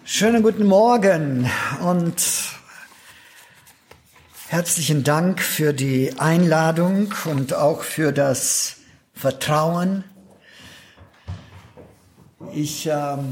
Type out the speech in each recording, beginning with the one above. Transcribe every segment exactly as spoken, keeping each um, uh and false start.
Schönen guten Morgen und herzlichen Dank für die Einladung und auch für das Vertrauen. Ich ähm,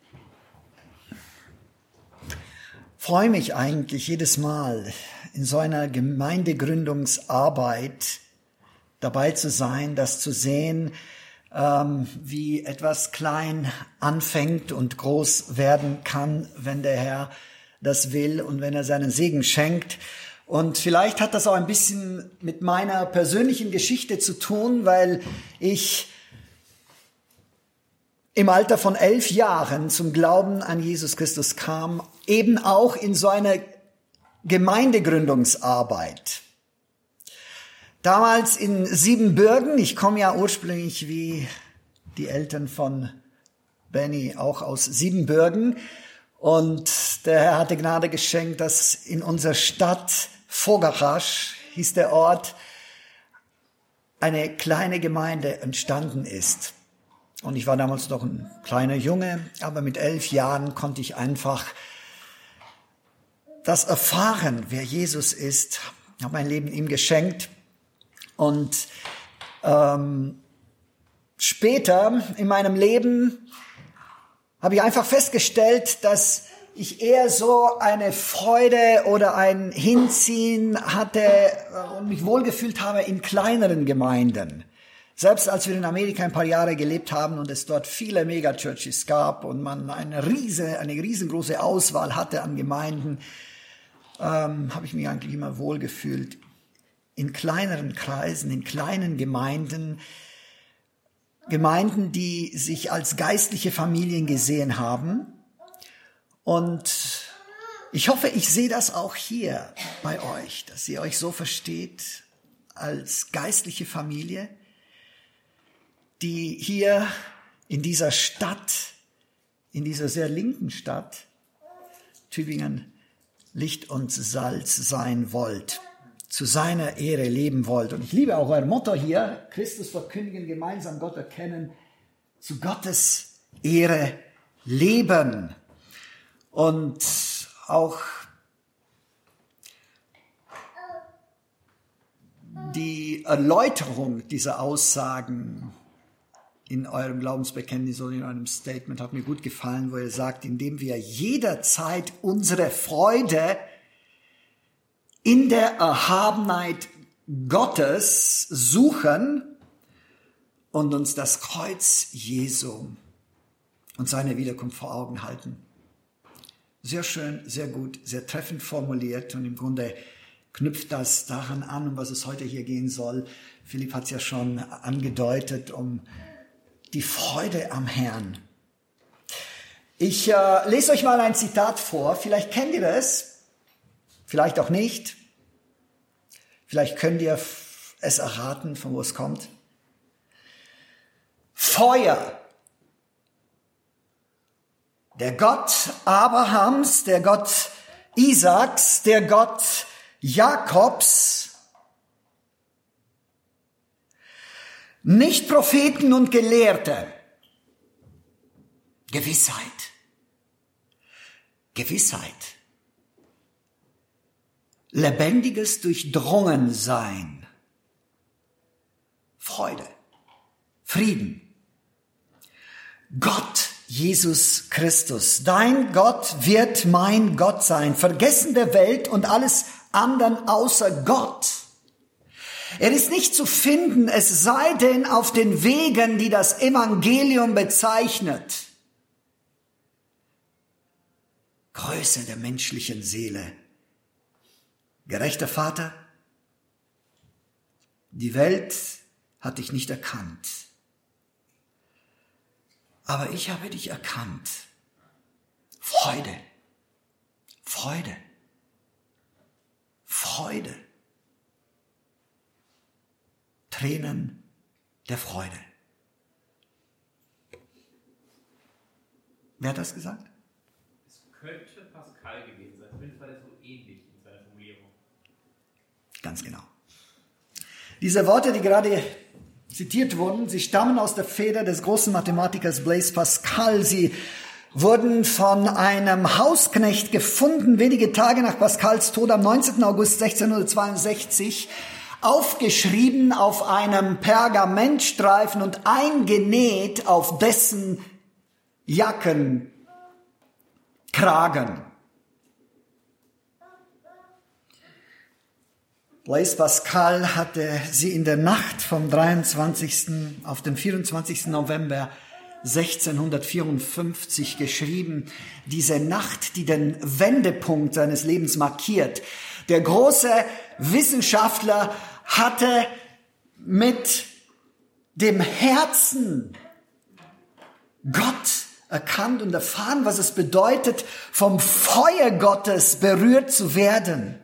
freue mich eigentlich jedes Mal, in so einer Gemeindegründungsarbeit dabei zu sein, das zu sehen, ähm, wie etwas klein anfängt und groß werden kann, wenn der Herr das will und wenn er seinen Segen schenkt. Und vielleicht hat das auch ein bisschen mit meiner persönlichen Geschichte zu tun, weil ich im Alter von elf Jahren zum Glauben an Jesus Christus kam, eben auch in so einer Gemeindegründungsarbeit. Damals in Siebenbürgen, ich komme ja ursprünglich wie die Eltern von Benny auch aus Siebenbürgen, und der Herr hatte Gnade geschenkt, dass in unserer Stadt Vogelrasch, hieß der Ort, eine kleine Gemeinde entstanden ist. Und ich war damals noch ein kleiner Junge, aber mit elf Jahren konnte ich einfach das erfahren, wer Jesus ist. Ich habe mein Leben ihm geschenkt. Und ähm, später in meinem Leben habe ich einfach festgestellt, dass ich eher so eine Freude oder ein Hinziehen hatte und mich wohlgefühlt habe in kleineren Gemeinden. Selbst als wir in Amerika ein paar Jahre gelebt haben und es dort viele Megachurches gab und man eine riese, eine riesengroße Auswahl hatte an Gemeinden, ähm, habe ich mich eigentlich immer wohlgefühlt. In kleineren Kreisen, in kleinen Gemeinden, Gemeinden, die sich als geistliche Familien gesehen haben. Und ich hoffe, ich sehe das auch hier bei euch, dass ihr euch so versteht als geistliche Familie, die hier in dieser Stadt, in dieser sehr linken Stadt, Tübingen, Licht und Salz sein wollt, zu seiner Ehre leben wollt. Und ich liebe auch euer Motto hier, Christus verkündigen, gemeinsam Gott erkennen, zu Gottes Ehre leben. Und auch die Erläuterung dieser Aussagen in eurem Glaubensbekenntnis oder in eurem Statement hat mir gut gefallen, wo ihr sagt, indem wir jederzeit unsere Freude in der Erhabenheit Gottes suchen und uns das Kreuz Jesu und seine Wiederkunft vor Augen halten. Sehr schön, sehr gut, sehr treffend formuliert, und im Grunde knüpft das daran an, um was es heute hier gehen soll. Philipp hat es ja schon angedeutet, um die Freude am Herrn. Ich äh, lese euch mal ein Zitat vor. Vielleicht kennt ihr das, vielleicht auch nicht. Vielleicht könnt ihr es erraten, von wo es kommt. Feuer. Der Gott Abrahams, der Gott Isaaks, der Gott Jakobs, nicht Propheten und Gelehrte. Gewissheit. Gewissheit. Lebendiges Durchdrungensein. Freude. Frieden. Gott, Jesus Christus. Dein Gott wird mein Gott sein. Vergessen der Welt und alles anderen außer Gott. Er ist nicht zu finden, es sei denn auf den Wegen, die das Evangelium bezeichnet. Größe der menschlichen Seele. Gerechter Vater, die Welt hat dich nicht erkannt, aber ich habe dich erkannt. Freude, Freude, Freude. Tränen der Freude. Wer hat das gesagt? Es könnte Pascal gewesen sein, zumindest war das so ähnlich in seiner Formulierung. Ganz genau. Diese Worte, die gerade zitiert wurden, sie stammen aus der Feder des großen Mathematikers Blaise Pascal. Sie wurden von einem Hausknecht gefunden, wenige Tage nach Pascals Tod am neunzehnten August sechzehnhundertzweiundsechzig, aufgeschrieben auf einem Pergamentstreifen und eingenäht auf dessen Jackenkragen. Blaise Pascal hatte sie in der Nacht vom dreiundzwanzigsten auf den vierundzwanzigsten November sechzehnhundertvierundfünfzig geschrieben. Diese Nacht, die den Wendepunkt seines Lebens markiert. Der große Wissenschaftler hatte mit dem Herzen Gott erkannt und erfahren, was es bedeutet, vom Feuer Gottes berührt zu werden.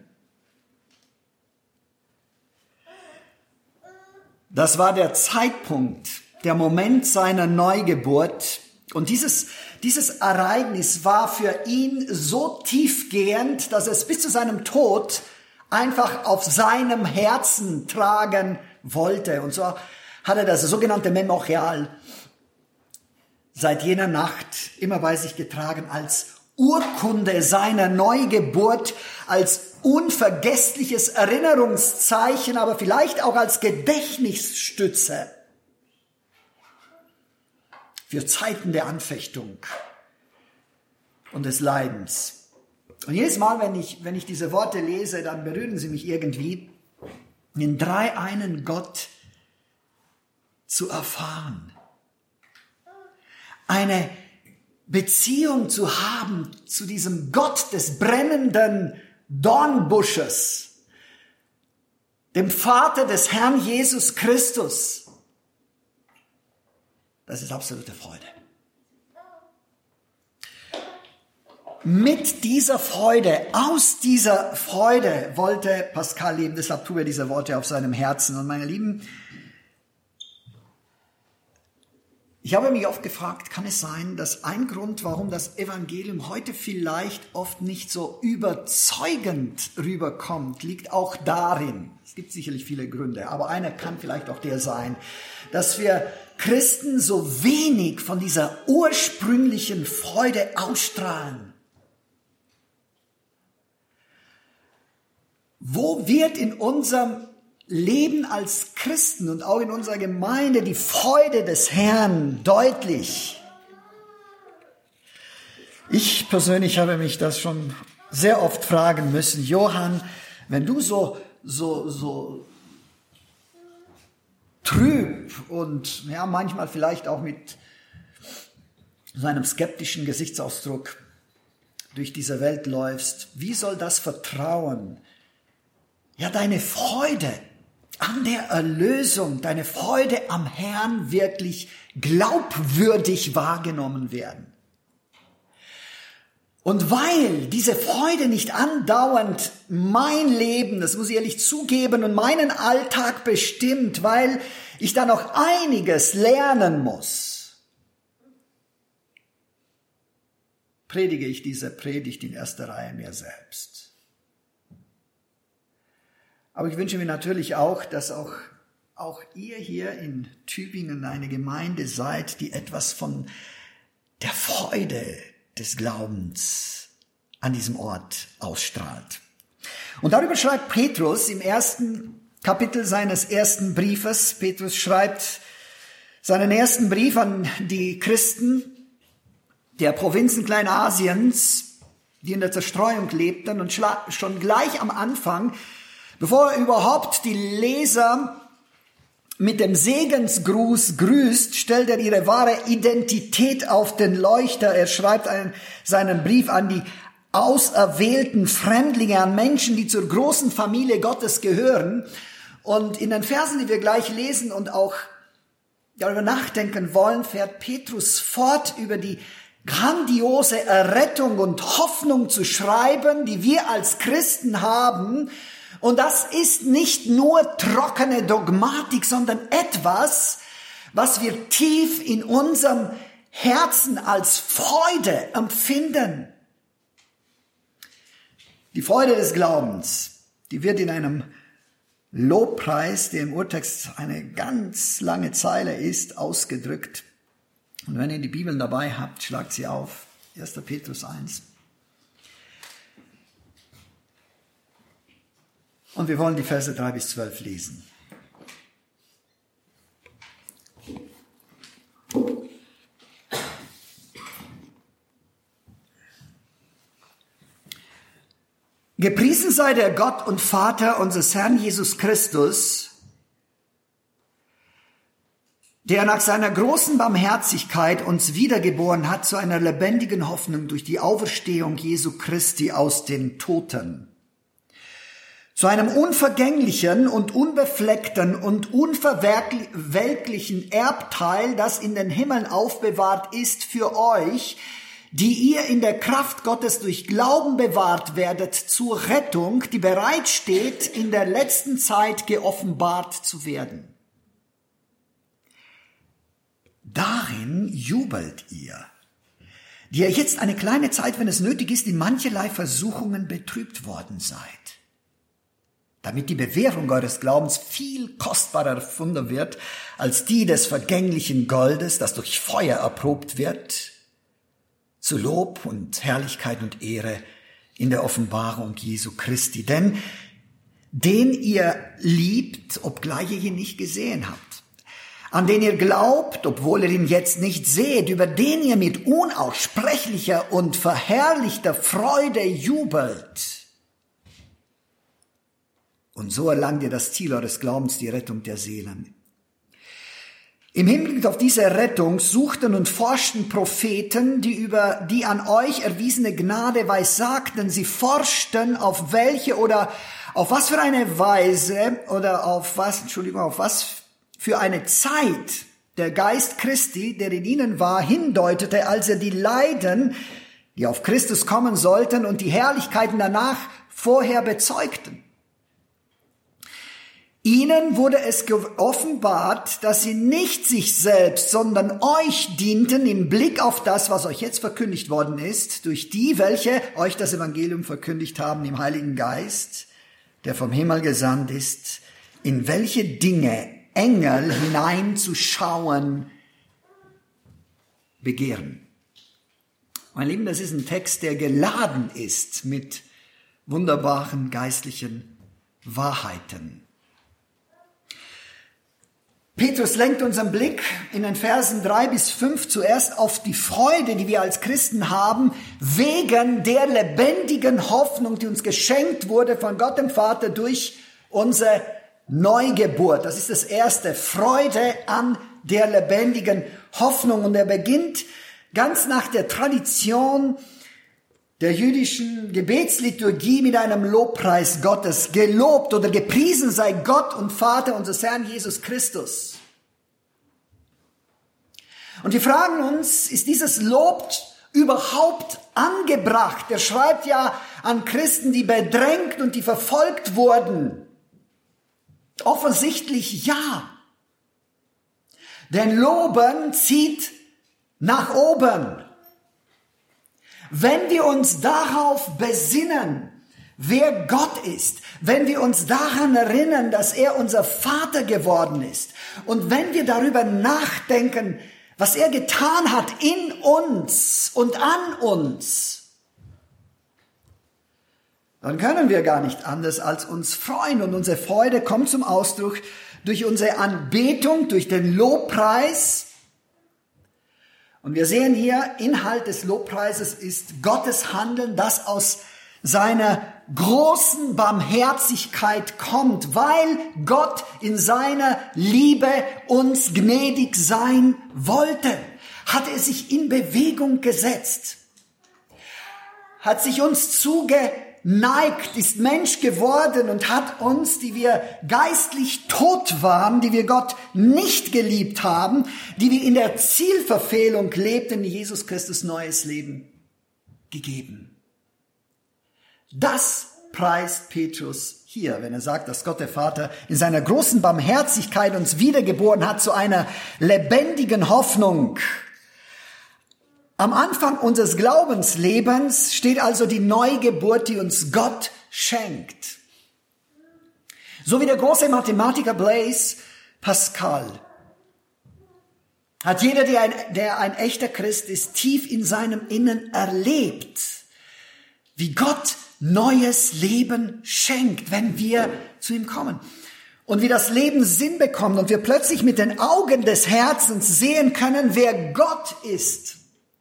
Das war der Zeitpunkt, der Moment seiner Neugeburt. Und dieses, dieses Ereignis war für ihn so tiefgehend, dass es bis zu seinem Tod einfach auf seinem Herzen tragen wollte. Und so hat er das sogenannte Memorial seit jener Nacht immer bei sich getragen als Urkunde seiner Neugeburt, als unvergessliches Erinnerungszeichen, aber vielleicht auch als Gedächtnisstütze für Zeiten der Anfechtung und des Leidens. Und jedes Mal, wenn ich, wenn ich diese Worte lese, dann berühren sie mich irgendwie, den dreieinen Gott zu erfahren. Eine Beziehung zu haben zu diesem Gott des brennenden Dornbusches, dem Vater des Herrn Jesus Christus. Das ist absolute Freude. Mit dieser Freude, aus dieser Freude wollte Pascal leben. Deshalb tue er diese Worte auf seinem Herzen. Und meine Lieben, ich habe mich oft gefragt, kann es sein, dass ein Grund, warum das Evangelium heute vielleicht oft nicht so überzeugend rüberkommt, liegt auch darin, es gibt sicherlich viele Gründe, aber einer kann vielleicht auch der sein, dass wir Christen so wenig von dieser ursprünglichen Freude ausstrahlen. Wo wird in unserem Leben als Christen und auch in unserer Gemeinde die Freude des Herrn deutlich? Ich persönlich habe mich das schon sehr oft fragen müssen. Johann, wenn du so, so, so trüb und ja, manchmal vielleicht auch mit so einem skeptischen Gesichtsausdruck durch diese Welt läufst, wie soll das Vertrauen, ja, deine Freude an der Erlösung, deine Freude am Herrn wirklich glaubwürdig wahrgenommen werden? Und weil diese Freude nicht andauernd mein Leben, das muss ich ehrlich zugeben, und meinen Alltag bestimmt, weil ich da noch einiges lernen muss, predige ich diese Predigt in erster Reihe mir selbst. Aber ich wünsche mir natürlich auch, dass auch, auch ihr hier in Tübingen eine Gemeinde seid, die etwas von der Freude des Glaubens an diesem Ort ausstrahlt. Und darüber schreibt Petrus im ersten Kapitel seines ersten Briefes. Petrus schreibt seinen ersten Brief an die Christen der Provinzen Kleinasiens, die in der Zerstreuung lebten, und schon gleich am Anfang, bevor er überhaupt die Leser mit dem Segensgruß grüßt, stellt er ihre wahre Identität auf den Leuchter. Er schreibt einen, seinen Brief an die auserwählten Fremdlinge, an Menschen, die zur großen Familie Gottes gehören. Und in den Versen, die wir gleich lesen und auch darüber nachdenken wollen, fährt Petrus fort, über die grandiose Errettung und Hoffnung zu schreiben, die wir als Christen haben. Und das ist nicht nur trockene Dogmatik, sondern etwas, was wir tief in unserem Herzen als Freude empfinden. Die Freude des Glaubens, die wird in einem Lobpreis, der im Urtext eine ganz lange Zeile ist, ausgedrückt. Und wenn ihr die Bibeln dabei habt, schlagt sie auf. erster Petrus eins. Und wir wollen die Verse drei bis zwölf lesen. Gepriesen sei der Gott und Vater unseres Herrn Jesus Christus, der nach seiner großen Barmherzigkeit uns wiedergeboren hat zu einer lebendigen Hoffnung durch die Auferstehung Jesu Christi aus den Toten, zu einem unvergänglichen und unbefleckten und unverwelklichen Erbteil, das in den Himmeln aufbewahrt ist für euch, die ihr in der Kraft Gottes durch Glauben bewahrt werdet zur Rettung, die bereitsteht, in der letzten Zeit geoffenbart zu werden. Darin jubelt ihr, die ihr jetzt eine kleine Zeit, wenn es nötig ist, in mancherlei Versuchungen betrübt worden seid, damit die Bewährung eures Glaubens viel kostbarer erfunden wird als die des vergänglichen Goldes, das durch Feuer erprobt wird, zu Lob und Herrlichkeit und Ehre in der Offenbarung Jesu Christi. Denn den ihr liebt, obgleich ihr ihn nicht gesehen habt, an den ihr glaubt, obwohl ihr ihn jetzt nicht seht, über den ihr mit unaussprechlicher und verherrlichter Freude jubelt. Und so erlangt ihr das Ziel eures Glaubens, die Rettung der Seelen. Im Hinblick auf diese Rettung suchten und forschten Propheten, die über die an euch erwiesene Gnade weissagten. Sie forschten, auf welche oder auf was für eine Weise oder auf was, Entschuldigung, auf was für eine Zeit der Geist Christi, der in ihnen war, hindeutete, als er die Leiden, die auf Christus kommen sollten, und die Herrlichkeiten danach vorher bezeugten. Ihnen wurde es geoffenbart, dass sie nicht sich selbst, sondern euch dienten im Blick auf das, was euch jetzt verkündigt worden ist, durch die, welche euch das Evangelium verkündigt haben im Heiligen Geist, der vom Himmel gesandt ist, in welche Dinge Engel hineinzuschauen begehren. Mein Lieben, das ist ein Text, der geladen ist mit wunderbaren geistlichen Wahrheiten. Petrus lenkt unseren Blick in den Versen drei bis fünf zuerst auf die Freude, die wir als Christen haben, wegen der lebendigen Hoffnung, die uns geschenkt wurde von Gott dem Vater durch unsere Neugeburt. Das ist das erste, Freude an der lebendigen Hoffnung. Und er beginnt ganz nach der Tradition der jüdischen Gebetsliturgie mit einem Lobpreis Gottes. Gelobt oder gepriesen sei Gott und Vater unseres Herrn Jesus Christus. Und wir fragen uns, ist dieses Lob überhaupt angebracht? Er schreibt ja an Christen, die bedrängt und die verfolgt wurden. Offensichtlich ja. Denn Loben zieht nach oben. Wenn wir uns darauf besinnen, wer Gott ist, wenn wir uns daran erinnern, dass er unser Vater geworden ist, und wenn wir darüber nachdenken, was er getan hat in uns und an uns, dann können wir gar nicht anders als uns freuen. Und unsere Freude kommt zum Ausdruck durch unsere Anbetung, durch den Lobpreis. Und wir sehen hier, Inhalt des Lobpreises ist Gottes Handeln, das aus seiner großen Barmherzigkeit kommt, weil Gott in seiner Liebe uns gnädig sein wollte, hat er sich in Bewegung gesetzt, hat sich uns zugeneigt, ist Mensch geworden und hat uns, die wir geistlich tot waren, die wir Gott nicht geliebt haben, die wir in der Zielverfehlung lebten, in Jesus Christus neues Leben gegeben. Das preist Petrus hier, wenn er sagt, dass Gott der Vater in seiner großen Barmherzigkeit uns wiedergeboren hat zu einer lebendigen Hoffnung. Am Anfang unseres Glaubenslebens steht also die Neugeburt, die uns Gott schenkt. So wie der große Mathematiker Blaise Pascal hat jeder, der ein, der ein echter Christ ist, tief in seinem Innern erlebt, wie Gott neues Leben schenkt, wenn wir zu ihm kommen. Und wie das Leben Sinn bekommt und wir plötzlich mit den Augen des Herzens sehen können, wer Gott ist.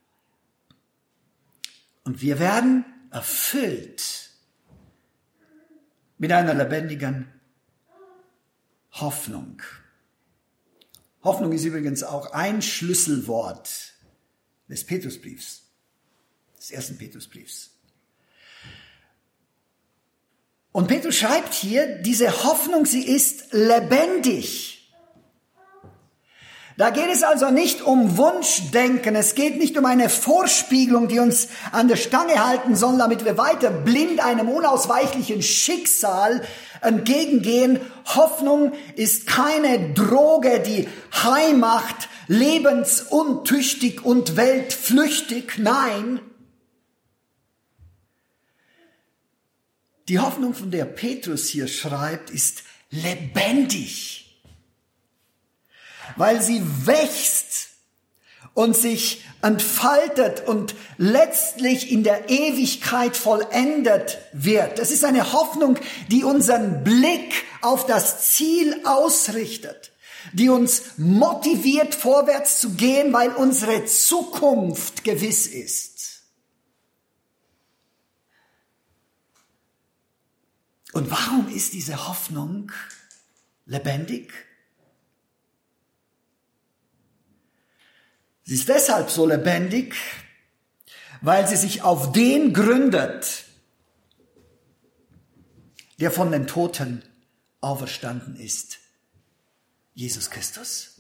Und wir werden erfüllt mit einer lebendigen Hoffnung. Hoffnung ist übrigens auch ein Schlüsselwort des Petrusbriefs, des ersten Petrusbriefs. Und Petrus schreibt hier, diese Hoffnung, sie ist lebendig. Da geht es also nicht um Wunschdenken, es geht nicht um eine Vorspiegelung, die uns an der Stange halten soll, damit wir weiter blind einem unausweichlichen Schicksal entgegengehen. Hoffnung ist keine Droge, die high macht, lebensuntüchtig und weltflüchtig. Nein, die Hoffnung, von der Petrus hier schreibt, ist lebendig, weil sie wächst und sich entfaltet und letztlich in der Ewigkeit vollendet wird. Es ist eine Hoffnung, die unseren Blick auf das Ziel ausrichtet, die uns motiviert, vorwärts zu gehen, weil unsere Zukunft gewiss ist. Und warum ist diese Hoffnung lebendig? Sie ist deshalb so lebendig, weil sie sich auf den gründet, der von den Toten auferstanden ist, Jesus Christus.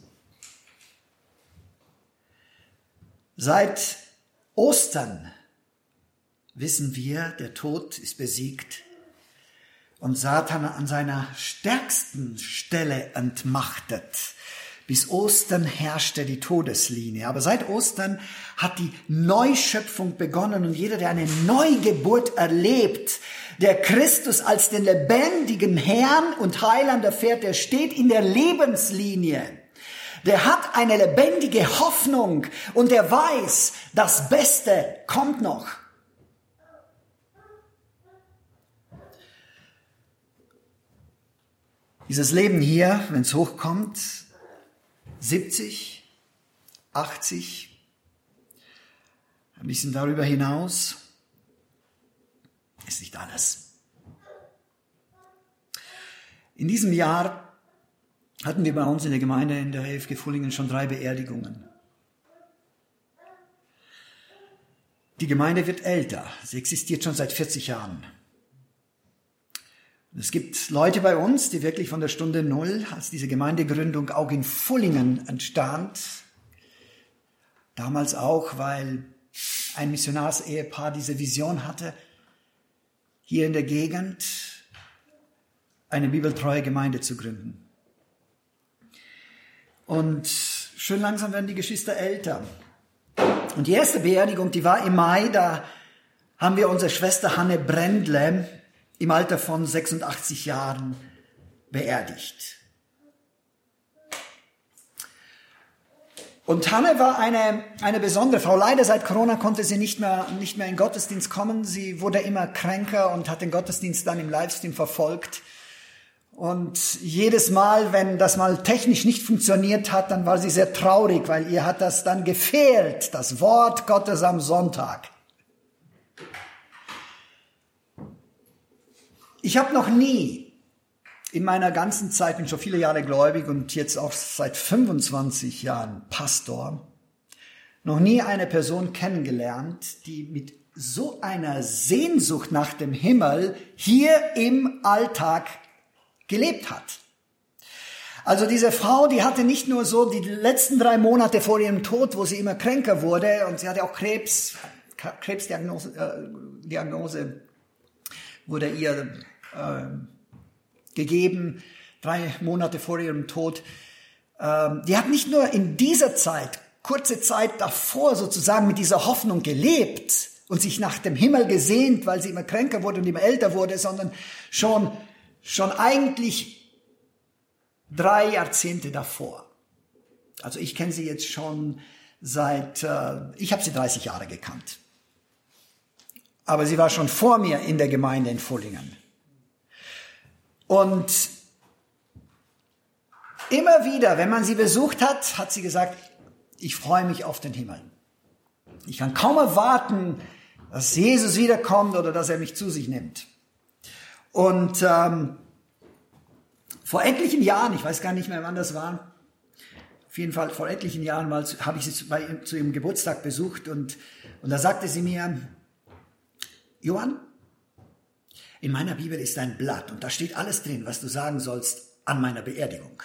Seit Ostern wissen wir, der Tod ist besiegt und Satan an seiner stärksten Stelle entmachtet. Bis Ostern herrschte die Todeslinie. Aber seit Ostern hat die Neuschöpfung begonnen und jeder, der eine Neugeburt erlebt, der Christus als den lebendigen Herrn und Heiland erfährt, der steht in der Lebenslinie. Der hat eine lebendige Hoffnung und der weiß, das Beste kommt noch. Dieses Leben hier, wenn es hochkommt, siebzig, achtzig, ein bisschen darüber hinaus, ist nicht alles. In diesem Jahr hatten wir bei uns in der Gemeinde in der E F G Fullingen schon drei Beerdigungen. Die Gemeinde wird älter, sie existiert schon seit vierzig Jahren. Es gibt Leute bei uns, die wirklich von der Stunde Null, als diese Gemeindegründung auch in Fullingen entstand, damals auch, weil ein Missionarsehepaar diese Vision hatte, hier in der Gegend eine bibeltreue Gemeinde zu gründen. Und schön langsam werden die Geschwister älter. Und die erste Beerdigung, die war im Mai, da haben wir unsere Schwester Hanne Brändle im Alter von sechsundachtzig Jahren beerdigt. Und Hanne war eine, eine besondere Frau. Leider seit Corona konnte sie nicht mehr, nicht mehr in den Gottesdienst kommen. Sie wurde immer kränker und hat den Gottesdienst dann im Livestream verfolgt. Und jedes Mal, wenn das mal technisch nicht funktioniert hat, dann war sie sehr traurig, weil ihr hat das dann gefehlt, das Wort Gottes am Sonntag. Ich habe noch nie in meiner ganzen Zeit, bin schon viele Jahre gläubig und jetzt auch seit fünfundzwanzig Jahren Pastor, noch nie eine Person kennengelernt, die mit so einer Sehnsucht nach dem Himmel hier im Alltag gelebt hat. Also diese Frau, die hatte nicht nur so die letzten drei Monate vor ihrem Tod, wo sie immer kränker wurde und sie hatte auch Krebs, Krebsdiagnose, äh, Diagnose wurde ihr äh, gegeben, drei Monate vor ihrem Tod. Ähm, die hat nicht nur in dieser Zeit, kurze Zeit davor sozusagen mit dieser Hoffnung gelebt und sich nach dem Himmel gesehnt, weil sie immer kränker wurde und immer älter wurde, sondern schon, schon eigentlich drei Jahrzehnte davor. Also ich kenne sie jetzt schon seit, äh, ich habe sie dreißig Jahre gekannt. Aber sie war schon vor mir in der Gemeinde in Vollingen. Und immer wieder, wenn man sie besucht hat, hat sie gesagt, ich freue mich auf den Himmel. Ich kann kaum erwarten, dass Jesus wiederkommt oder dass er mich zu sich nimmt. Und ähm, vor etlichen Jahren, ich weiß gar nicht mehr, wann das war, auf jeden Fall vor etlichen Jahren mal habe ich sie bei, zu ihrem Geburtstag besucht und, und da sagte sie mir, Johann, in meiner Bibel ist ein Blatt und da steht alles drin, was du sagen sollst an meiner Beerdigung.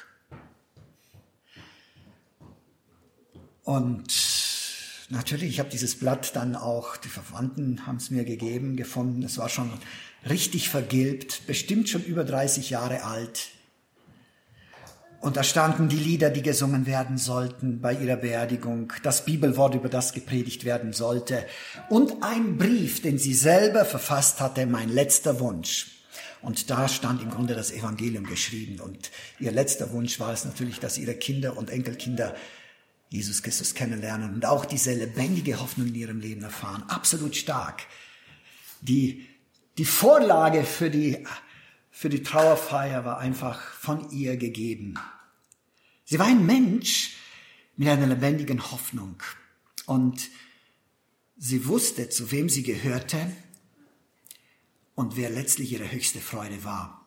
Und natürlich, ich habe dieses Blatt dann auch, die Verwandten haben es mir gegeben, gefunden. Es war schon richtig vergilbt, bestimmt schon über dreißig Jahre alt. Und da standen die Lieder, die gesungen werden sollten bei ihrer Beerdigung, das Bibelwort, über das gepredigt werden sollte und ein Brief, den sie selber verfasst hatte, mein letzter Wunsch. Und da stand im Grunde das Evangelium geschrieben und ihr letzter Wunsch war es natürlich, dass ihre Kinder und Enkelkinder Jesus Christus kennenlernen und auch diese lebendige Hoffnung in ihrem Leben erfahren. Absolut stark. Die, die Vorlage für die Für die Trauerfeier war einfach von ihr gegeben. Sie war ein Mensch mit einer lebendigen Hoffnung. Und sie wusste, zu wem sie gehörte und wer letztlich ihre höchste Freude war.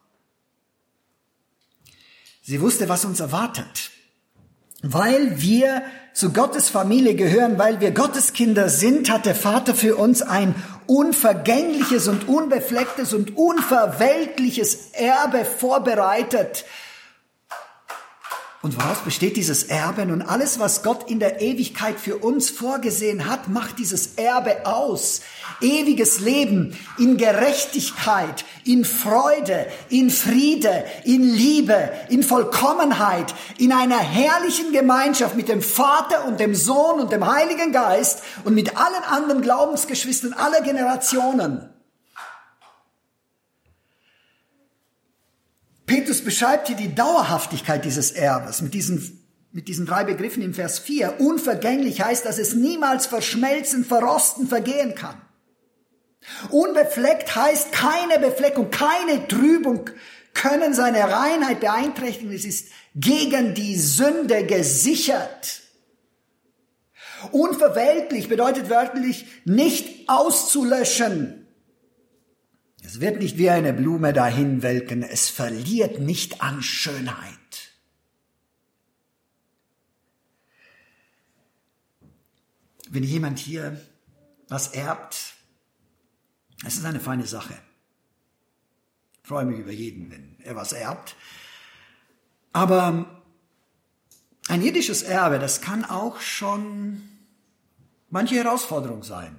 Sie wusste, was uns erwartet. Weil wir zu Gottes Familie gehören, weil wir Gottes Kinder sind, hat der Vater für uns ein unvergängliches und unbeflecktes und unverweltliches Erbe vorbereitet. Und woraus besteht dieses Erbe? Nun, alles, was Gott in der Ewigkeit für uns vorgesehen hat, macht dieses Erbe aus. Ewiges Leben in Gerechtigkeit, in Freude, in Friede, in Liebe, in Vollkommenheit, in einer herrlichen Gemeinschaft mit dem Vater und dem Sohn und dem Heiligen Geist und mit allen anderen Glaubensgeschwistern aller Generationen. Petrus beschreibt hier die Dauerhaftigkeit dieses Erbes mit diesen, mit diesen drei Begriffen im Vers vier. Unvergänglich heißt, dass es niemals verschmelzen, verrosten, vergehen kann. Unbefleckt heißt, keine Befleckung, keine Trübung können seine Reinheit beeinträchtigen. Es ist gegen die Sünde gesichert. Unverweltlich bedeutet wörtlich nicht auszulöschen. Es wird nicht wie eine Blume dahinwelken, es verliert nicht an Schönheit. Wenn jemand hier was erbt, es ist eine feine Sache. Ich freue mich über jeden, wenn er was erbt. Aber ein irdisches Erbe, das kann auch schon manche Herausforderung sein.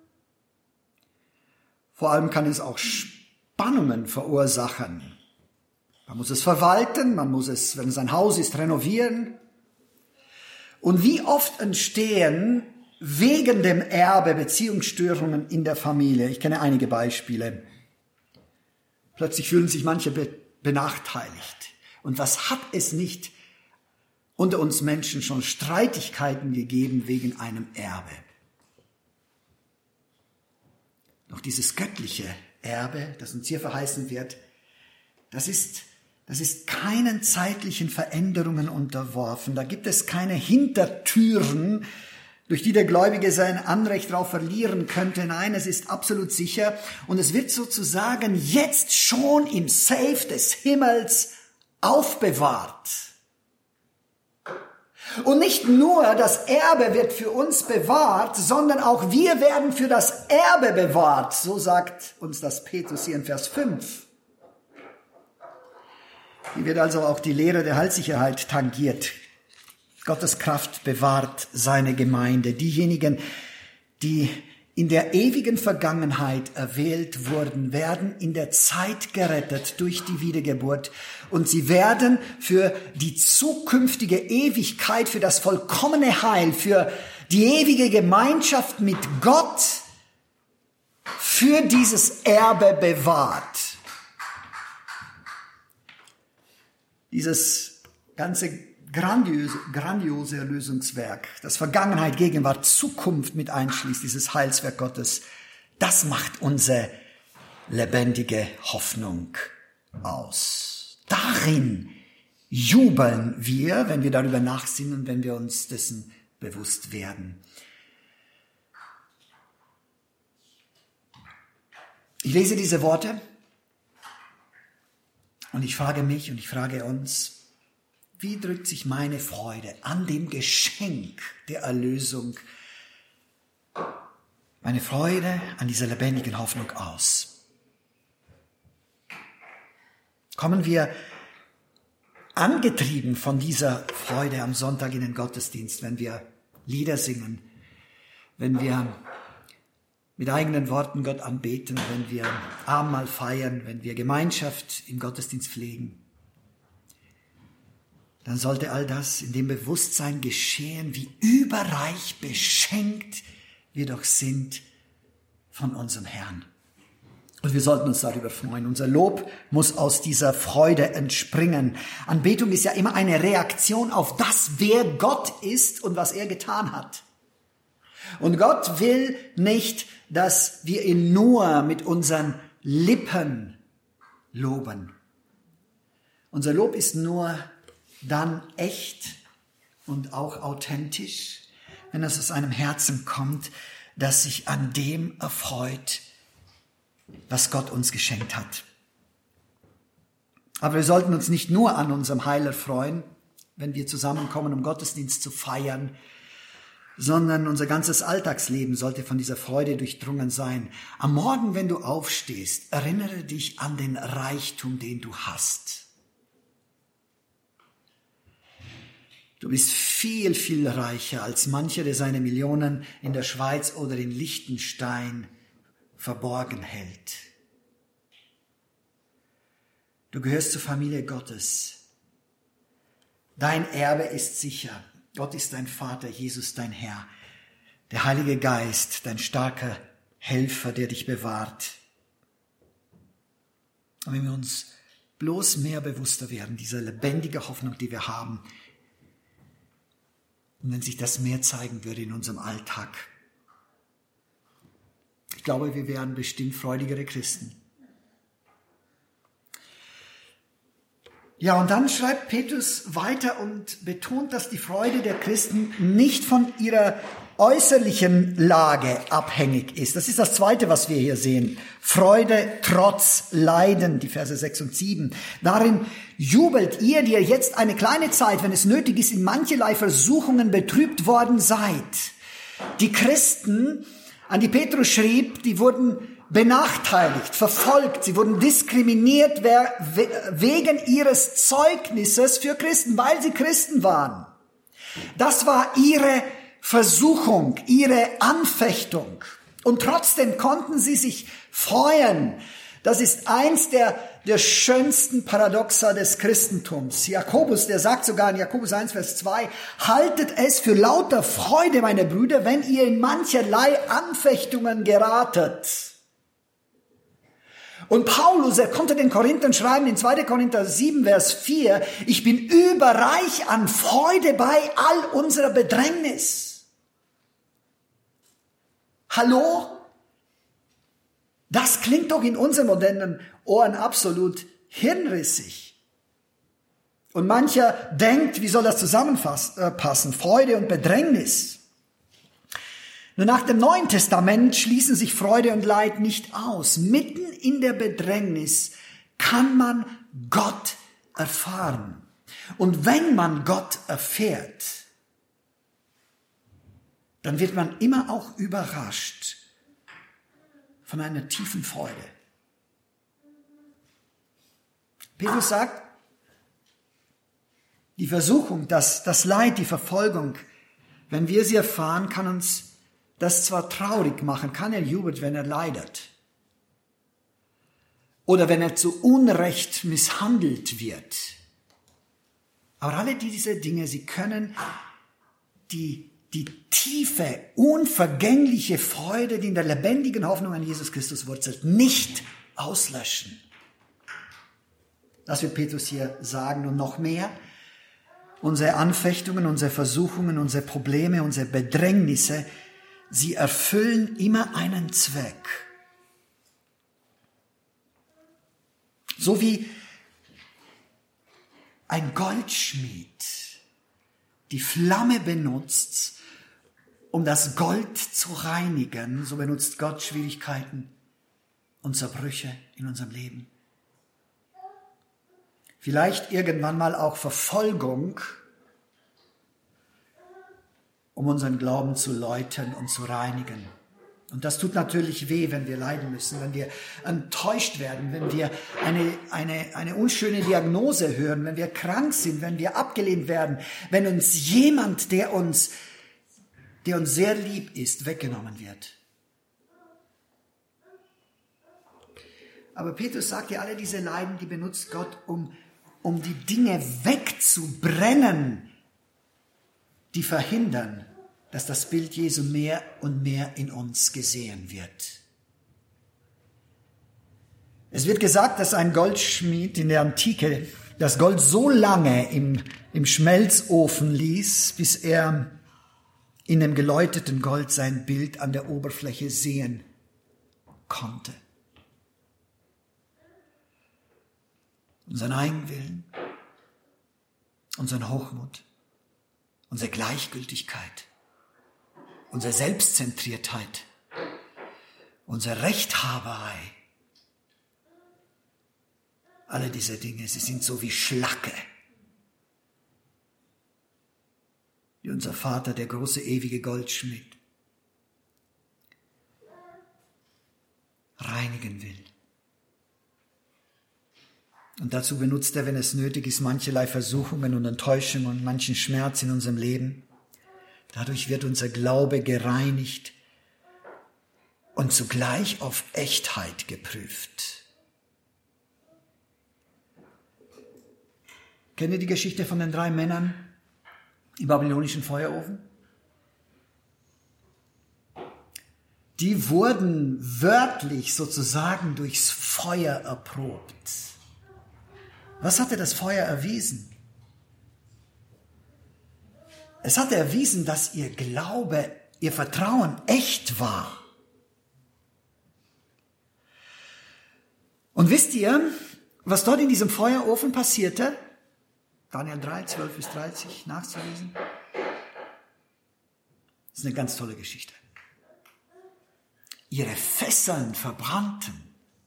Vor allem kann es auch Spannungen verursachen. Man muss es verwalten, man muss es, wenn es ein Haus ist, renovieren. Und wie oft entstehen wegen dem Erbe Beziehungsstörungen in der Familie? Ich kenne einige Beispiele. Plötzlich fühlen sich manche be- benachteiligt. Und was hat es nicht unter uns Menschen schon Streitigkeiten gegeben wegen einem Erbe? Doch dieses göttliche Erbe, das uns hier verheißen wird, das ist, das ist keinen zeitlichen Veränderungen unterworfen. Da gibt es keine Hintertüren, durch die der Gläubige sein Anrecht darauf verlieren könnte. Nein, es ist absolut sicher. Und es wird sozusagen jetzt schon im Safe des Himmels aufbewahrt. Und nicht nur das Erbe wird für uns bewahrt, sondern auch wir werden für das Erbe bewahrt. So sagt uns das Petrus hier in Vers fünf. Hier wird also auch die Lehre der Heilssicherheit tangiert. Gottes Kraft bewahrt seine Gemeinde. Diejenigen, die in der ewigen Vergangenheit erwählt wurden, werden in der Zeit gerettet durch die Wiedergeburt. Und sie werden für die zukünftige Ewigkeit, für das vollkommene Heil, für die ewige Gemeinschaft mit Gott, für dieses Erbe bewahrt. Dieses ganze grandiose, grandiose Erlösungswerk, das Vergangenheit, Gegenwart, Zukunft mit einschließt, dieses Heilswerk Gottes, das macht unsere lebendige Hoffnung aus. Darin jubeln wir, wenn wir darüber nachsinnen, wenn wir uns dessen bewusst werden. Ich lese diese Worte und ich frage mich und ich frage uns, wie drückt sich meine Freude an dem Geschenk der Erlösung, meine Freude an dieser lebendigen Hoffnung aus? Kommen wir angetrieben von dieser Freude am Sonntag in den Gottesdienst, wenn wir Lieder singen, wenn wir mit eigenen Worten Gott anbeten, wenn wir Abendmahl feiern, wenn wir Gemeinschaft im Gottesdienst pflegen, dann sollte all das in dem Bewusstsein geschehen, wie überreich beschenkt wir doch sind von unserem Herrn. Und wir sollten uns darüber freuen. Unser Lob muss aus dieser Freude entspringen. Anbetung ist ja immer eine Reaktion auf das, wer Gott ist und was er getan hat. Und Gott will nicht, dass wir ihn nur mit unseren Lippen loben. Unser Lob ist nur dann echt und auch authentisch, wenn es aus einem Herzen kommt, das sich an dem erfreut, was Gott uns geschenkt hat. Aber wir sollten uns nicht nur an unserem Heil erfreuen, wenn wir zusammenkommen, um Gottesdienst zu feiern, sondern unser ganzes Alltagsleben sollte von dieser Freude durchdrungen sein. Am Morgen, wenn du aufstehst, erinnere dich an den Reichtum, den du hast. Du bist viel, viel reicher als mancher, der seine Millionen in der Schweiz oder in Liechtenstein verborgen hält. Du gehörst zur Familie Gottes. Dein Erbe ist sicher. Gott ist dein Vater, Jesus dein Herr. Der Heilige Geist, dein starker Helfer, der dich bewahrt. Und wenn wir uns bloß mehr bewusster werden, dieser lebendige Hoffnung, die wir haben, und wenn sich das mehr zeigen würde in unserem Alltag, ich glaube, wir wären bestimmt freudigere Christen. Ja, und dann schreibt Petrus weiter und betont, dass die Freude der Christen nicht von ihrer äußerlichen Lage abhängig ist. Das ist das Zweite, was wir hier sehen. Freude trotz Leiden, die Verse sechs und sieben. Darin jubelt ihr, die ihr jetzt eine kleine Zeit, wenn es nötig ist, in mancherlei Versuchungen betrübt worden seid. Die Christen, an die Petrus schrieb, die wurden benachteiligt, verfolgt, sie wurden diskriminiert wegen ihres Zeugnisses für Christen, weil sie Christen waren. Das war ihre Versuchung, ihre Anfechtung. Und trotzdem konnten sie sich freuen. Das ist eins der, der schönsten Paradoxa des Christentums. Jakobus, der sagt sogar in Jakobus eins, Vers zwei, haltet es für lauter Freude, meine Brüder, wenn ihr in mancherlei Anfechtungen geratet. Und Paulus, er konnte den Korinthern schreiben, in zweiter Korinther sieben, Vers vier, ich bin überreich an Freude bei all unserer Bedrängnis. Hallo? Das klingt doch in unseren modernen Ohren absolut hirnrissig. Und mancher denkt, wie soll das zusammenpassen? Freude und Bedrängnis. Nur nach dem Neuen Testament schließen sich Freude und Leid nicht aus. Mitten in der Bedrängnis kann man Gott erfahren. Und wenn man Gott erfährt, dann wird man immer auch überrascht von einer tiefen Freude. Petrus sagt, die Versuchung, das, das Leid, die Verfolgung, wenn wir sie erfahren, kann uns das zwar traurig machen, keiner jubelt, wenn er leidet. Oder wenn er zu Unrecht misshandelt wird. Aber alle diese Dinge, sie können die, die tiefe, unvergängliche Freude, die in der lebendigen Hoffnung an Jesus Christus wurzelt, nicht auslöschen. Das wird Petrus hier sagen und noch mehr. unsere Anfechtungen, unsere Versuchungen, unsere Probleme, unsere Bedrängnisse, sie erfüllen immer einen Zweck. So wie ein Goldschmied die Flamme benutzt, um das Gold zu reinigen, so benutzt Gott Schwierigkeiten und Zerbrüche in unserem Leben. Vielleicht irgendwann mal auch Verfolgung, um unseren Glauben zu läutern und zu reinigen. Und das tut natürlich weh, wenn wir leiden müssen, wenn wir enttäuscht werden, wenn wir eine, eine, eine unschöne Diagnose hören, wenn wir krank sind, wenn wir abgelehnt werden, wenn uns jemand, der uns, der uns sehr lieb ist, weggenommen wird. Aber Petrus sagt ja, alle diese Leiden, die benutzt Gott, um, um die Dinge wegzubrennen, die verhindern, dass das Bild Jesu mehr und mehr in uns gesehen wird. Es wird gesagt, dass ein Goldschmied in der Antike das Gold so lange im, im Schmelzofen ließ, bis er in dem geläuteten Gold sein Bild an der Oberfläche sehen konnte. Unseren Eigenwillen, unseren Hochmut, unsere Gleichgültigkeit, unsere Selbstzentriertheit, unsere Rechthaberei, alle diese Dinge, sie sind so wie Schlacke, die unser Vater, der große ewige Goldschmied, reinigen will. Und dazu benutzt er, wenn es nötig ist, mancherlei Versuchungen und Enttäuschungen und manchen Schmerz in unserem Leben. Dadurch wird unser Glaube gereinigt und zugleich auf Echtheit geprüft. Kennt ihr die Geschichte von den drei Männern im babylonischen Feuerofen? Die wurden wörtlich sozusagen durchs Feuer erprobt. Was hatte das Feuer erwiesen? Es hatte erwiesen, dass ihr Glaube, ihr Vertrauen echt war. Und wisst ihr, was dort in diesem Feuerofen passierte? Daniel drei, zwölf bis dreißig nachzulesen. Das ist eine ganz tolle Geschichte. Ihre Fesseln verbrannten.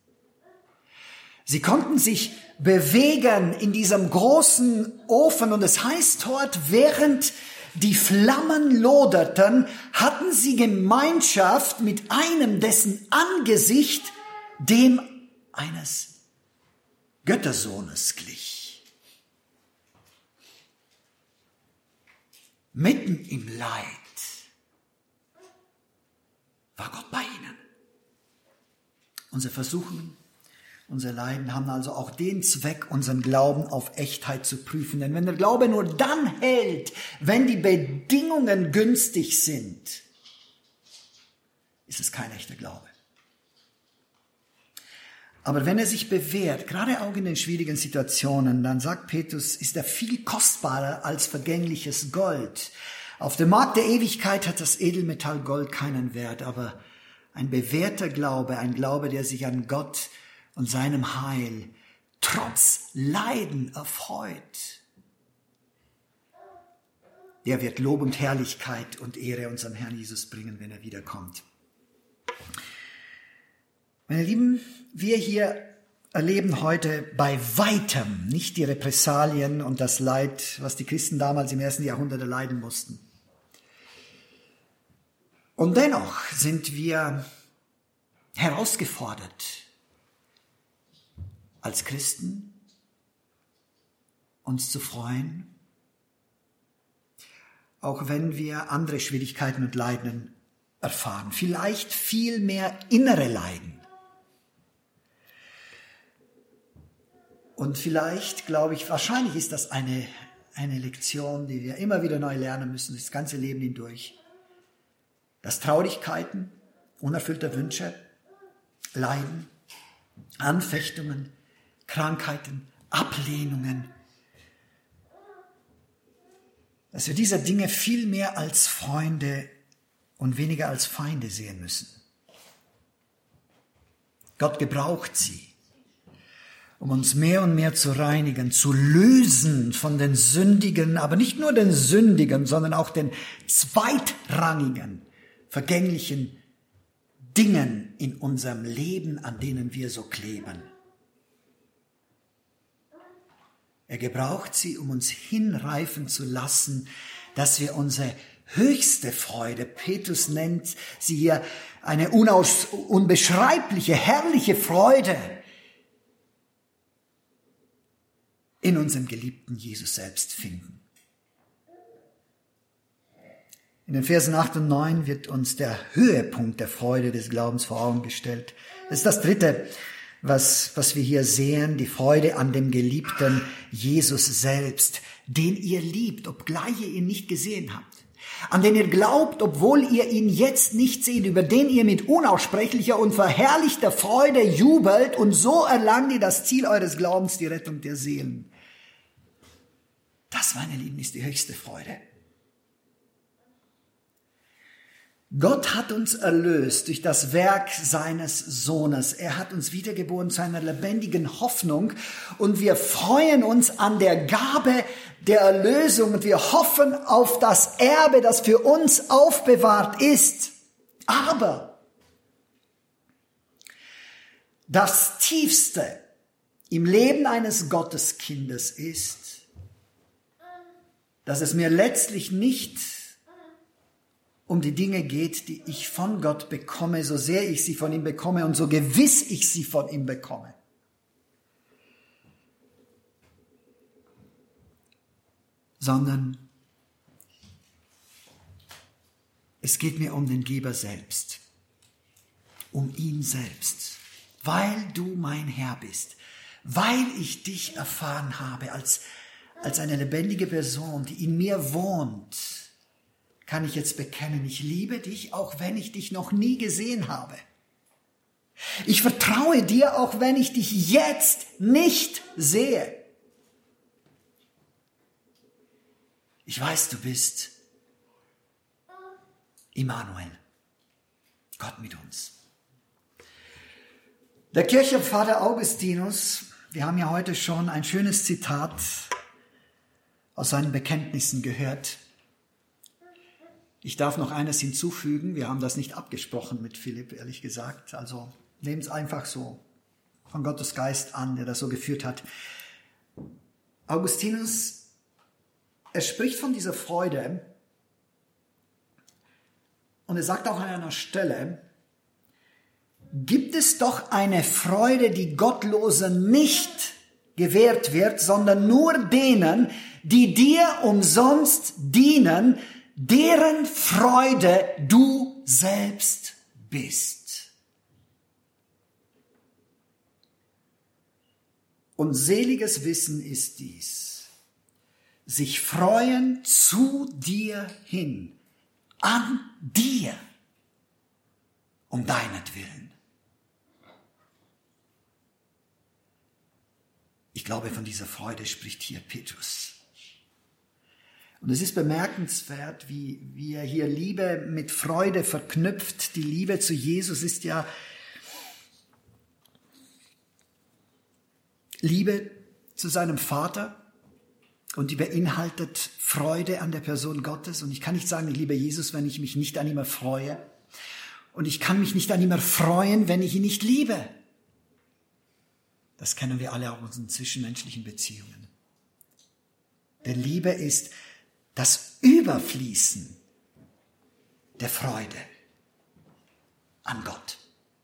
Sie konnten sich bewegen in diesem großen Ofen und es heißt dort, während die Flammen loderten, hatten sie Gemeinschaft mit einem, dessen Angesicht dem eines Göttersohnes glich. Mitten im Leid war Gott bei ihnen. Unsere Versuchungen, unsere Leiden haben also auch den Zweck, unseren Glauben auf Echtheit zu prüfen. Denn wenn der Glaube nur dann hält, wenn die Bedingungen günstig sind, ist es kein echter Glaube. Aber wenn er sich bewährt, gerade auch in den schwierigen Situationen, dann sagt Petrus, ist er viel kostbarer als vergängliches Gold. Auf dem Markt der Ewigkeit hat das Edelmetall Gold keinen Wert, aber ein bewährter Glaube, ein Glaube, der sich an Gott und seinem Heil trotz Leiden erfreut, der wird Lob und Herrlichkeit und Ehre unserem Herrn Jesus bringen, wenn er wiederkommt. Meine Lieben, wir hier erleben heute bei weitem nicht die Repressalien und das Leid, was die Christen damals im ersten Jahrhundert erleiden mussten. Und dennoch sind wir herausgefordert, als Christen uns zu freuen, auch wenn wir andere Schwierigkeiten und Leiden erfahren, vielleicht viel mehr innere Leiden. Und vielleicht, glaube ich, wahrscheinlich ist das eine, eine Lektion, die wir immer wieder neu lernen müssen, das ganze Leben hindurch. Dass Traurigkeiten, unerfüllte Wünsche, Leiden, Anfechtungen, Krankheiten, Ablehnungen dass wir diese Dinge viel mehr als Freunde und weniger als Feinde sehen müssen. Gott gebraucht sie, um uns mehr und mehr zu reinigen, zu lösen von den sündigen, aber nicht nur den sündigen, sondern auch den zweitrangigen, vergänglichen Dingen in unserem Leben, an denen wir so kleben. Er gebraucht sie, um uns hinreifen zu lassen, dass wir unsere höchste Freude, Petrus nennt sie hier eine unaus, unbeschreibliche, herrliche Freude, in unserem geliebten Jesus selbst finden. In den Versen acht und neun wird uns der Höhepunkt der Freude des Glaubens vor Augen gestellt. Das ist das Dritte, was, was wir hier sehen, die Freude an dem geliebten Jesus selbst, den ihr liebt, obgleich ihr ihn nicht gesehen habt. An den ihr glaubt, obwohl ihr ihn jetzt nicht seht, über den ihr mit unaussprechlicher und verherrlichter Freude jubelt, und so erlangt ihr das Ziel eures Glaubens, die Rettung der Seelen. Das, meine Lieben, ist die höchste Freude. Gott hat uns erlöst durch das Werk seines Sohnes. Er hat uns wiedergeboren zu einer lebendigen Hoffnung, und wir freuen uns an der Gabe der Erlösung und wir hoffen auf das Erbe, das für uns aufbewahrt ist. Aber das Tiefste im Leben eines Gotteskindes ist, dass es mir letztlich nicht um die Dinge geht, die ich von Gott bekomme, so sehr ich sie von ihm bekomme und so gewiss ich sie von ihm bekomme. Sondern es geht mir um den Geber selbst, um ihn selbst, weil du mein Herr bist, weil ich dich erfahren habe als, als eine lebendige Person, die in mir wohnt. Kann ich jetzt bekennen, ich liebe dich, auch wenn ich dich noch nie gesehen habe. Ich vertraue dir, auch wenn ich dich jetzt nicht sehe. Ich weiß, du bist Immanuel, Gott mit uns. Der Kirchenvater Augustinus, wir haben ja heute schon ein schönes Zitat aus seinen Bekenntnissen gehört. Ich darf noch eines hinzufügen, wir haben das nicht abgesprochen mit Philipp, ehrlich gesagt, also nehmt es einfach so von Gottes Geist an, der das so geführt hat. Augustinus, er spricht von dieser Freude und er sagt auch an einer Stelle, gibt es doch eine Freude, die Gottlosen nicht gewährt wird, sondern nur denen, die dir umsonst dienen, deren Freude du selbst bist. Und seliges Wissen ist dies, sich freuen zu dir hin, an dir, um deinetwillen. Ich glaube, von dieser Freude spricht hier Petrus. Und es ist bemerkenswert, wie, wie er hier Liebe mit Freude verknüpft. Die Liebe zu Jesus ist ja Liebe zu seinem Vater und die beinhaltet Freude an der Person Gottes. Und ich kann nicht sagen, ich liebe Jesus, wenn ich mich nicht an ihm erfreue. Und ich kann mich nicht an ihm erfreuen, wenn ich ihn nicht liebe. Das kennen wir alle auch in unseren zwischenmenschlichen Beziehungen. Denn Liebe ist das Überfließen der Freude an Gott.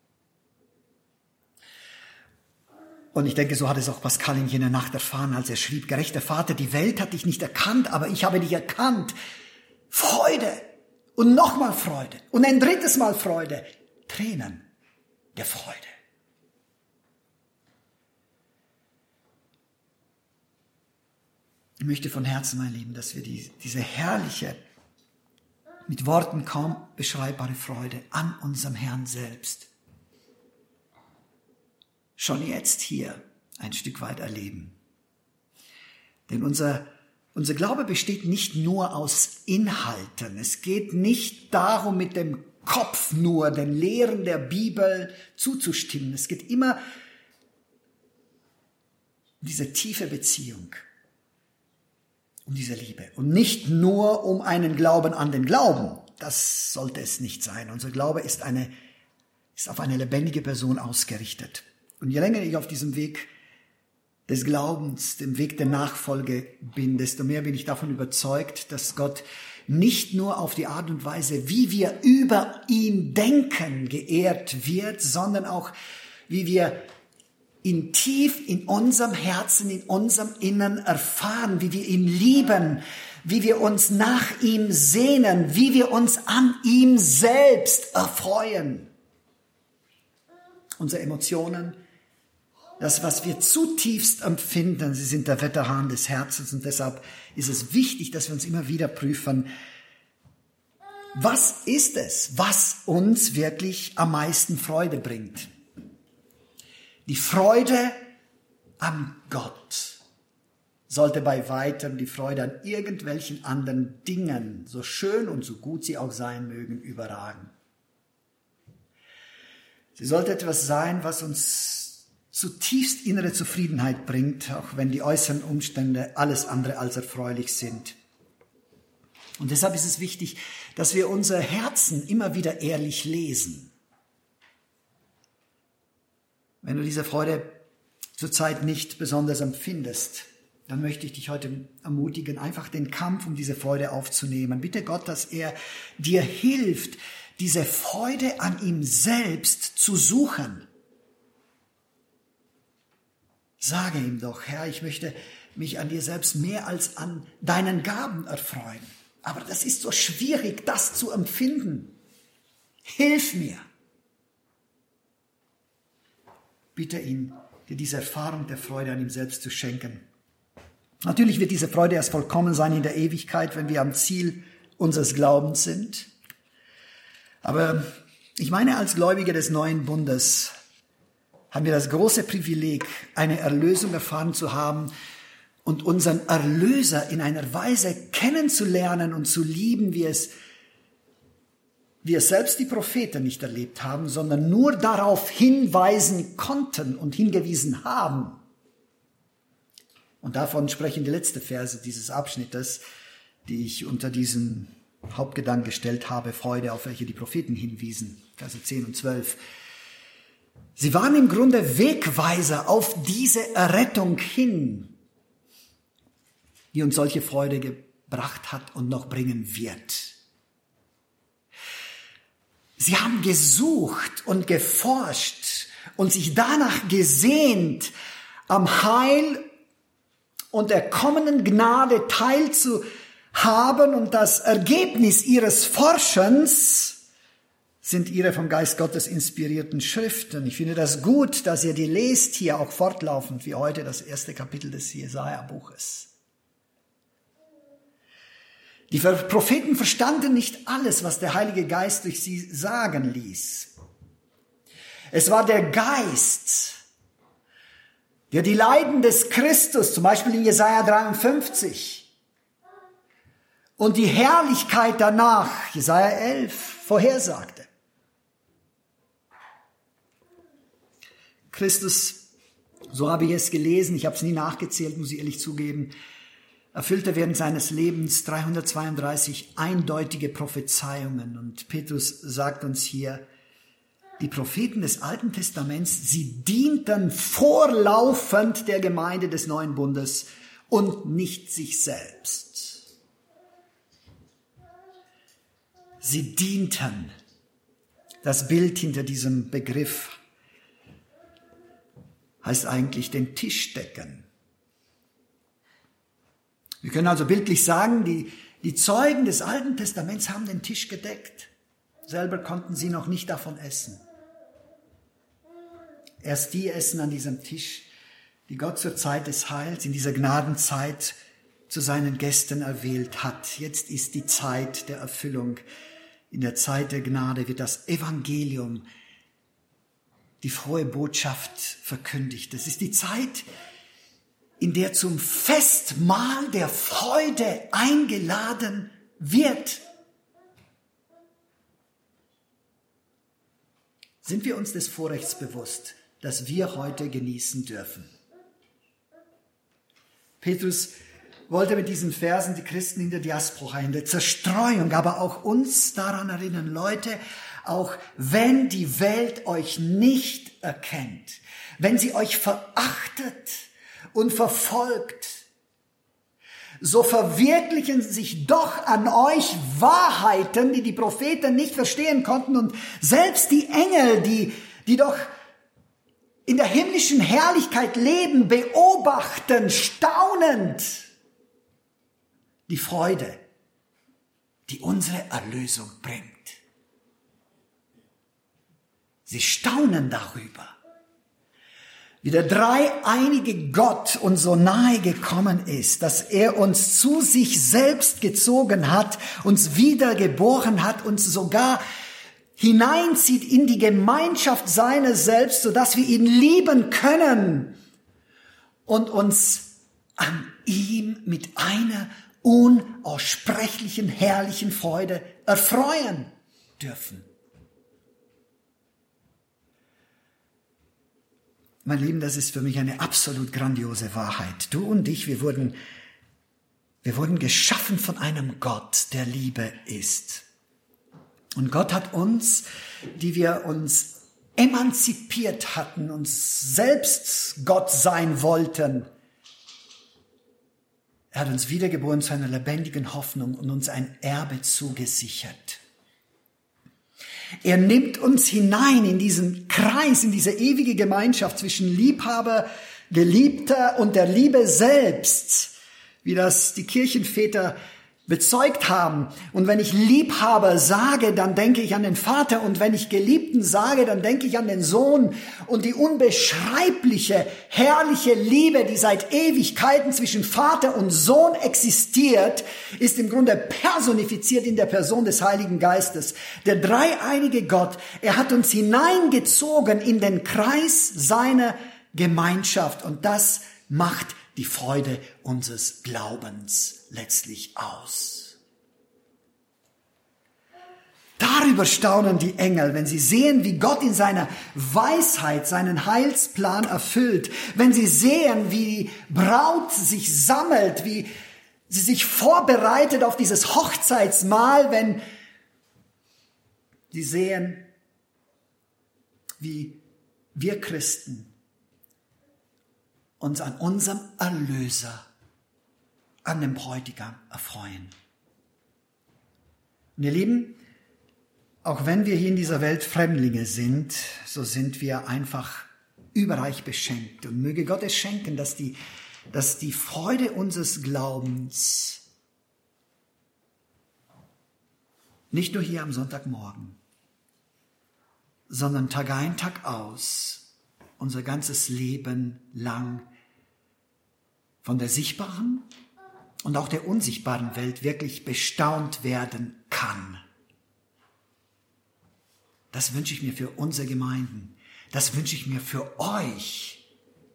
Und ich denke, so hat es auch Pascal in jener Nacht erfahren, als er schrieb, gerechter Vater, die Welt hat dich nicht erkannt, aber ich habe dich erkannt. Freude und nochmal Freude und ein drittes Mal Freude. Tränen der Freude. Ich möchte von Herzen, mein Lieben, dass wir die, diese herrliche, mit Worten kaum beschreibbare Freude an unserem Herrn selbst schon jetzt hier ein Stück weit erleben. Denn unser Unser Glaube besteht nicht nur aus Inhalten. Es geht nicht darum, mit dem Kopf nur den Lehren der Bibel zuzustimmen. Es geht immer um diese tiefe Beziehung, um diese Liebe. Und nicht nur um einen Glauben an den Glauben. Das sollte es nicht sein. Unser Glaube ist, eine, ist auf eine lebendige Person ausgerichtet. Und je länger ich auf diesem Weg des Glaubens, dem Weg der Nachfolge bin, desto mehr bin ich davon überzeugt, dass Gott nicht nur auf die Art und Weise, wie wir über ihn denken, geehrt wird, sondern auch, wie wir ihn tief in unserem Herzen, in unserem Innern erfahren, wie wir ihn lieben, wie wir uns nach ihm sehnen, wie wir uns an ihm selbst erfreuen. Unsere Emotionen, das, was wir zutiefst empfinden, sie sind der Wetterhahn des Herzens, und deshalb ist es wichtig, dass wir uns immer wieder prüfen, was ist es, was uns wirklich am meisten Freude bringt? Die Freude an Gott sollte bei weitem die Freude an irgendwelchen anderen Dingen, so schön und so gut sie auch sein mögen, überragen. Sie sollte etwas sein, was uns zutiefst innere Zufriedenheit bringt, auch wenn die äußeren Umstände alles andere als erfreulich sind. Und deshalb ist es wichtig, dass wir unser Herzen immer wieder ehrlich lesen. Wenn du diese Freude zurzeit nicht besonders empfindest, dann möchte ich dich heute ermutigen, einfach den Kampf um diese Freude aufzunehmen. Bitte Gott, dass er dir hilft, diese Freude an ihm selbst zu suchen. Sage ihm doch, Herr, ich möchte mich an dir selbst mehr als an deinen Gaben erfreuen. Aber das ist so schwierig, das zu empfinden. Hilf mir. Bitte ihn, dir diese Erfahrung der Freude an ihm selbst zu schenken. Natürlich wird diese Freude erst vollkommen sein in der Ewigkeit, wenn wir am Ziel unseres Glaubens sind. Aber ich meine, als Gläubige des neuen Bundes haben wir das große Privileg, eine Erlösung erfahren zu haben und unseren Erlöser in einer Weise kennenzulernen und zu lieben, wie es, wie es selbst die Propheten nicht erlebt haben, sondern nur darauf hinweisen konnten und hingewiesen haben. Und davon sprechen die letzten Verse dieses Abschnittes, die ich unter diesen Hauptgedanken gestellt habe, Freude, auf welche die Propheten hinwiesen, Verse zehn und zwölf. Sie waren im Grunde Wegweiser auf diese Errettung hin, die uns solche Freude gebracht hat und noch bringen wird. Sie haben gesucht und geforscht und sich danach gesehnt, am Heil und der kommenden Gnade teilzuhaben, und das Ergebnis ihres Forschens sind ihre vom Geist Gottes inspirierten Schriften. Ich finde das gut, dass ihr die lest hier auch fortlaufend, wie heute das erste Kapitel des Jesaja-Buches. Die Propheten verstanden nicht alles, was der Heilige Geist durch sie sagen ließ. Es war der Geist, der die Leiden des Christus, zum Beispiel in Jesaja dreiundfünfzig, und die Herrlichkeit danach, Jesaja elf, vorhersagte. Christus, so habe ich es gelesen, ich habe es nie nachgezählt, muss ich ehrlich zugeben, erfüllte während seines Lebens dreihundertzweiunddreißig eindeutige Prophezeiungen. Und Petrus sagt uns hier, die Propheten des Alten Testaments, sie dienten vorlaufend der Gemeinde des Neuen Bundes und nicht sich selbst. Sie dienten. Das Bild hinter diesem Begriff heißt eigentlich den Tisch decken. Wir können also bildlich sagen, die, die Zeugen des Alten Testaments haben den Tisch gedeckt. Selber konnten sie noch nicht davon essen. Erst die essen an diesem Tisch, die Gott zur Zeit des Heils, in dieser Gnadenzeit zu seinen Gästen erwählt hat. Jetzt ist die Zeit der Erfüllung. In der Zeit der Gnade wird das Evangelium, die frohe Botschaft verkündigt. Es ist die Zeit, in der zum Festmahl der Freude eingeladen wird. Sind wir uns des Vorrechts bewusst, das wir heute genießen dürfen? Petrus wollte mit diesen Versen die Christen in der Diaspora, in der Zerstreuung, aber auch uns daran erinnern, Leute, auch wenn die Welt euch nicht erkennt, wenn sie euch verachtet und verfolgt, so verwirklichen sich doch an euch Wahrheiten, die die Propheten nicht verstehen konnten, und selbst die Engel, die, die doch in der himmlischen Herrlichkeit leben, beobachten, staunend die Freude, die unsere Erlösung bringt. Sie staunen darüber, wie der dreieinige Gott uns so nahe gekommen ist, dass er uns zu sich selbst gezogen hat, uns wiedergeboren hat, uns sogar hineinzieht in die Gemeinschaft seiner selbst, sodass wir ihn lieben können und uns an ihm mit einer unaussprechlichen, herrlichen Freude erfreuen dürfen. Mein Lieben, das ist für mich eine absolut grandiose Wahrheit. Du und ich, wir wurden, wir wurden geschaffen von einem Gott, der Liebe ist. Und Gott hat uns, die wir uns emanzipiert hatten, uns selbst Gott sein wollten, er hat uns wiedergeboren zu einer lebendigen Hoffnung und uns ein Erbe zugesichert. Er nimmt uns hinein in diesen Kreis, in diese ewige Gemeinschaft zwischen Liebhaber, Geliebter und der Liebe selbst, wie das die Kirchenväter bezeugt haben. Und wenn ich Liebhaber sage, dann denke ich an den Vater, und wenn ich Geliebten sage, dann denke ich an den Sohn. Und die unbeschreibliche, herrliche Liebe, die seit Ewigkeiten zwischen Vater und Sohn existiert, ist im Grunde personifiziert in der Person des Heiligen Geistes. Der dreieinige Gott, er hat uns hineingezogen in den Kreis seiner Gemeinschaft, und das macht die Freude unseres Glaubens letztlich aus. Darüber staunen die Engel, wenn sie sehen, wie Gott in seiner Weisheit seinen Heilsplan erfüllt, wenn sie sehen, wie die Braut sich sammelt, wie sie sich vorbereitet auf dieses Hochzeitsmahl, wenn sie sehen, wie wir Christen uns an unserem Erlöser, an dem Bräutigam erfreuen. Und ihr Lieben, auch wenn wir hier in dieser Welt Fremdlinge sind, so sind wir einfach überreich beschenkt. Und möge Gott es schenken, dass die, dass die Freude unseres Glaubens nicht nur hier am Sonntagmorgen, sondern Tag ein, Tag aus, unser ganzes Leben lang von der sichtbaren und auch der unsichtbaren Welt wirklich bestaunt werden kann. Das wünsche ich mir für unsere Gemeinden. Das wünsche ich mir für euch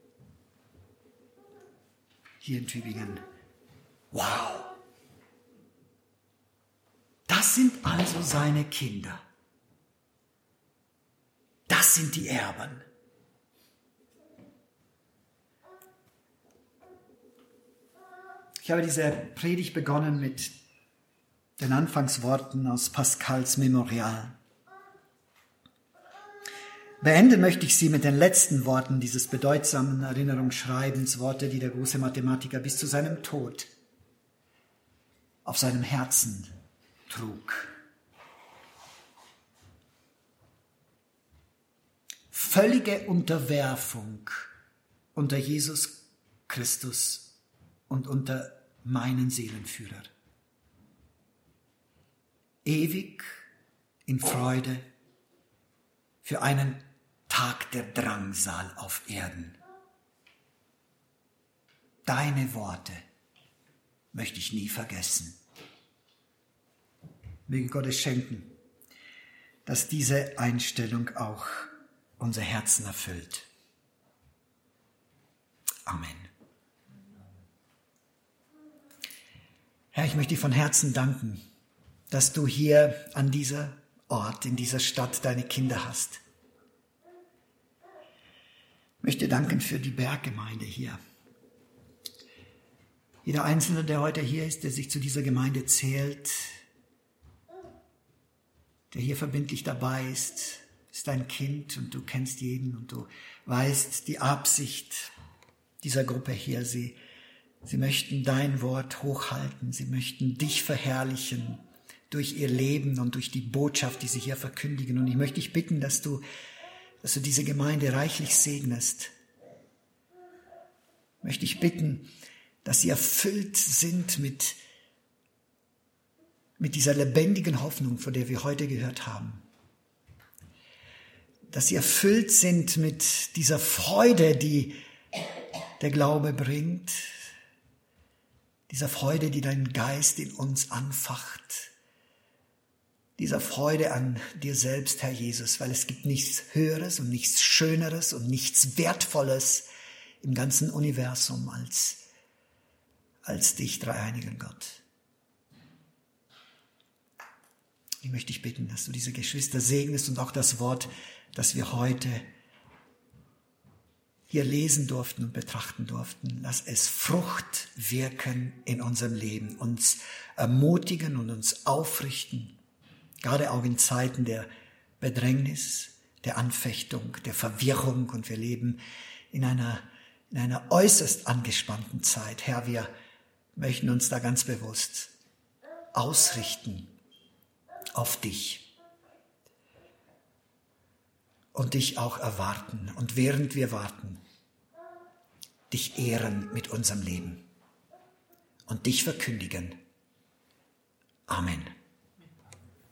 hier in Tübingen. Wow! Das sind also seine Kinder. Das sind die Erben. Ich habe diese Predigt begonnen mit den Anfangsworten aus Pascals Memorial. Beenden möchte ich sie mit den letzten Worten dieses bedeutsamen Erinnerungsschreibens, Worte, die der große Mathematiker bis zu seinem Tod auf seinem Herzen trug. Völlige Unterwerfung unter Jesus Christus und unter meinen Seelenführer. Ewig in Freude für einen Tag der Drangsal auf Erden. Deine Worte möchte ich nie vergessen. Möge Gott es schenken, dass diese Einstellung auch unser Herzen erfüllt. Amen. Herr, ich möchte dir von Herzen danken, dass du hier an dieser Ort, in dieser Stadt deine Kinder hast. Ich möchte danken für die Berggemeinde hier. Jeder Einzelne, der heute hier ist, der sich zu dieser Gemeinde zählt, der hier verbindlich dabei ist, ist dein Kind und du kennst jeden und du weißt die Absicht dieser Gruppe hier. Sie, sie möchten dein Wort hochhalten, sie möchten dich verherrlichen durch ihr Leben und durch die Botschaft, die sie hier verkündigen. Und ich möchte dich bitten, dass du, dass du diese Gemeinde reichlich segnest. Ich möchte dich bitten, dass sie erfüllt sind mit, mit dieser lebendigen Hoffnung, von der wir heute gehört haben. Dass sie erfüllt sind mit dieser Freude, die der Glaube bringt, dieser Freude, die dein Geist in uns anfacht, dieser Freude an dir selbst, Herr Jesus, weil es gibt nichts Höheres und nichts Schöneres und nichts Wertvolles im ganzen Universum als, als dich, dreieinigen Gott. Ich möchte dich bitten, dass du diese Geschwister segnest und auch das Wort, das wir heute hier lesen durften und betrachten durften. Lass es Frucht wirken in unserem Leben, uns ermutigen und uns aufrichten, gerade auch in Zeiten der Bedrängnis, der Anfechtung, der Verwirrung. Und wir leben in einer, in einer äußerst angespannten Zeit. Herr, wir möchten uns da ganz bewusst ausrichten auf dich und dich auch erwarten. Und während wir warten, dich ehren mit unserem Leben und dich verkündigen. Amen.